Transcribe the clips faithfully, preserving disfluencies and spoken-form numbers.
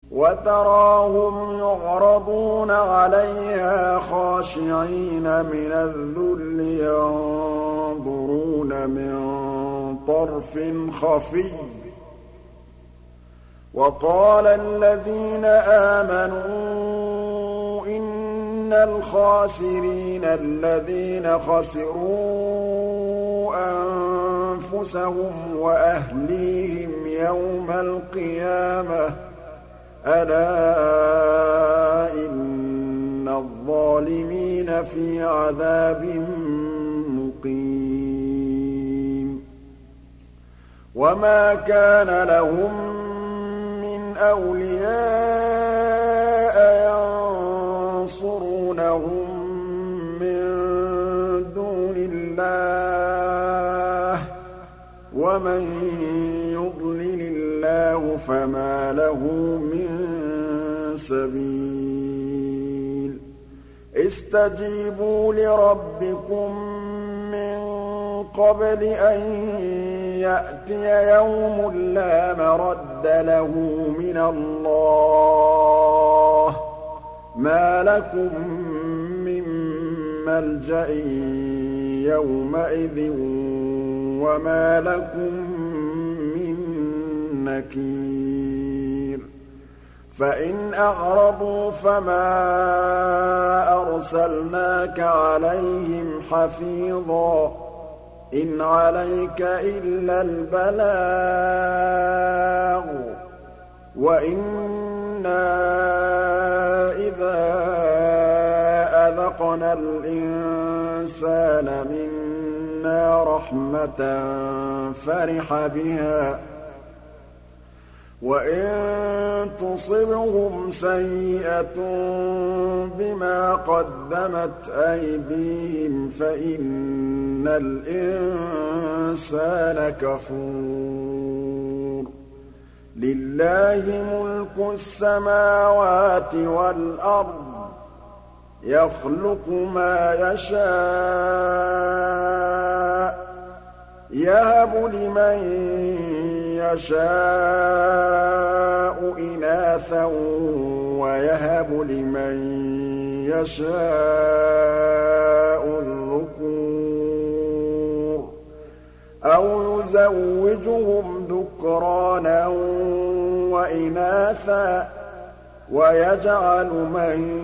وتراهم يعرضون عليها خاشعين من الذل ينظرون من طرف خفي وقال الذين آمنوا إن الخاسرين الذين خسروا أنفسهم وأهليهم يوم القيامة ألا إن الظالمين في عذاب مقيم وما كان لهم من أولياء ينصرونهم من دون الله ومن يضلل الله فما له من سبيل استجيبوا لربكم من قبل أن يأتي يوم لا مرد له من الله ما لكم من ملجأ يومئذ وما لكم من نكير فإن أعرضوا فما أرسلناك عليهم حفيظا إن عليك إلا البلاغ وإنا إذا أذقنا الإنسان منا رحمة فرح بها وإن تصبهم سيئة بما قدمت أيديهم فإن الإنسان كفور لله ملك السماوات والأرض يخلق ما يشاء يهب لمن يشاء إناثا ويهب لمن يشاء الذكور أو يزوجهم ذكرانا وإناثا ويجعل من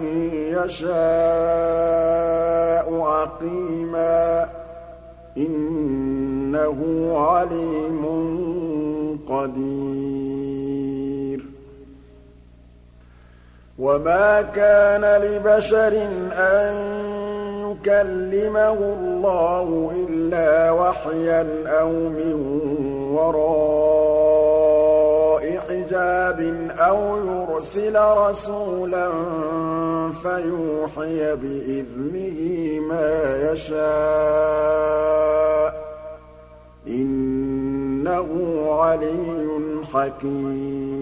يشاء عقيما إنه عليم قدير وما كان لبشر أن يكلمه الله إلا وحيا أو من وراء حجاب أو يرسل رسولا فيوحي بإذنه ما يشاء إنه علي حكيم